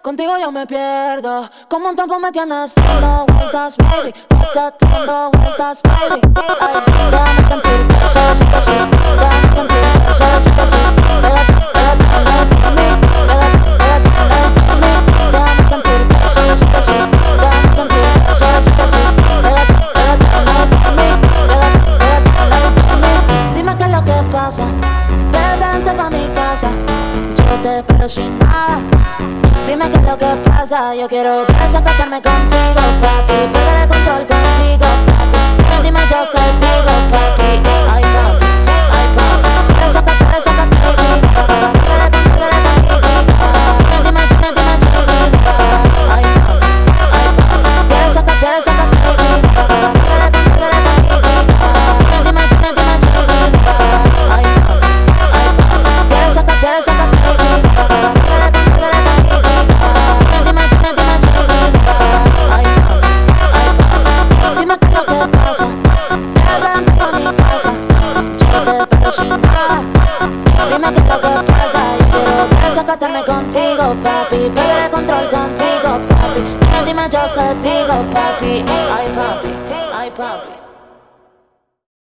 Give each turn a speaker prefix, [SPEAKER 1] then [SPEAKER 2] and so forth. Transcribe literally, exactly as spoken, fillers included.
[SPEAKER 1] contigo yo me pierdo. Como un trompo me tienes dando vueltas, baby. Dando, dando vueltas, baby. Ay, déjame sentirte, suavecito así. Déjame sentirte, suavecito así. Pégate, pégate, pégate a mí. Pégate, pégate, pégate a mí. Déjame sentirte, suavecito así. Déjame sentirte, suavecito así. Pégate, pégate, pégate a mí. Pégate, pégate, pégate a mí. Dime qué es lo que pasa. Vente pa' mi casa, yo te espero sin nada. Dime qué es lo que pasa, yo quiero desacatarme contigo, papi. Perder el control contigo, papi. Dime, dime, yo te digo, papi. Ay, papi, ay, papi. Desacatar, desacatar, perder el control, perder el control. Dime, dime, dime, dime, yo te digo, ay, papi, ay, papi. Desacatar, desacatar, perder el control, perder el control. Dime, dime, dime, dime, yo te digo, ay, papi. Saca, saca, saca, dime, dime, dime, ay, ay, dime qué es lo que pasa. Vente pa' mi casa, yo te espero sin nada. Dime qué es lo que pasa. Yo quiero desacatarme contigo, papi. Perder el control contigo, papi. Dime, dime, yo te digo, papi. Ay, papi, ay, papi.